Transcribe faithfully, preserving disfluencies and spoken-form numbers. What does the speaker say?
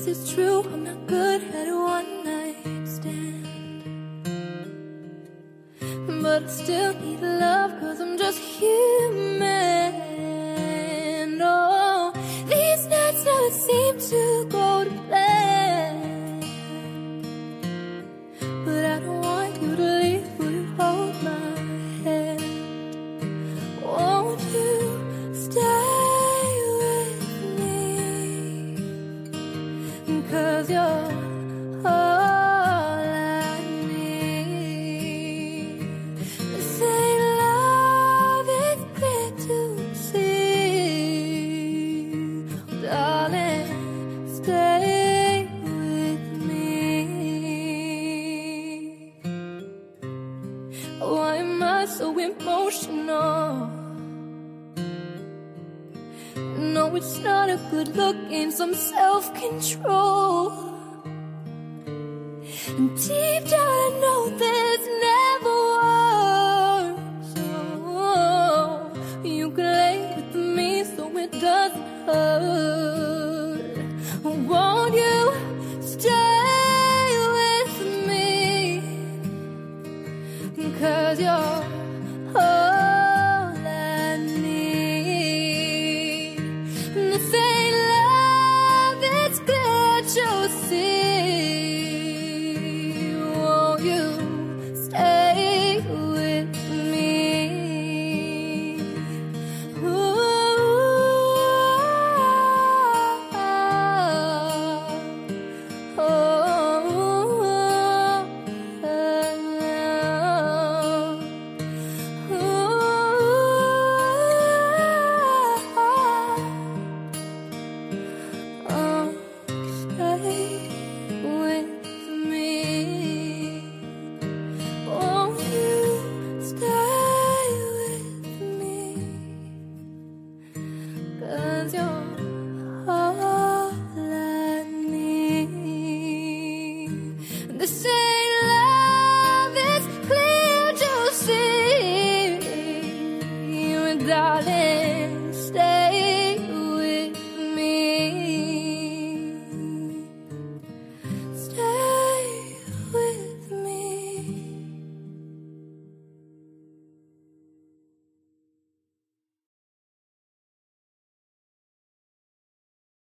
it's true, I'm not good at a one night stand. But I still need love, cause I'm just human. Oh, these nights never seem to go to plan. But I don't want you to leave, will you hold my hand? Won't you stay with me? Cause you're all I need. This ain't love, it's clear to see. Darling, stay with me. Why am I so emotional? No, it's not a good look, in some self-control. And deep down I know there's never worse. Oh, you can lay with me so it doesn't hurt. Won't you stay with me? Cause you're all I need. This ain't love, it's clear to see.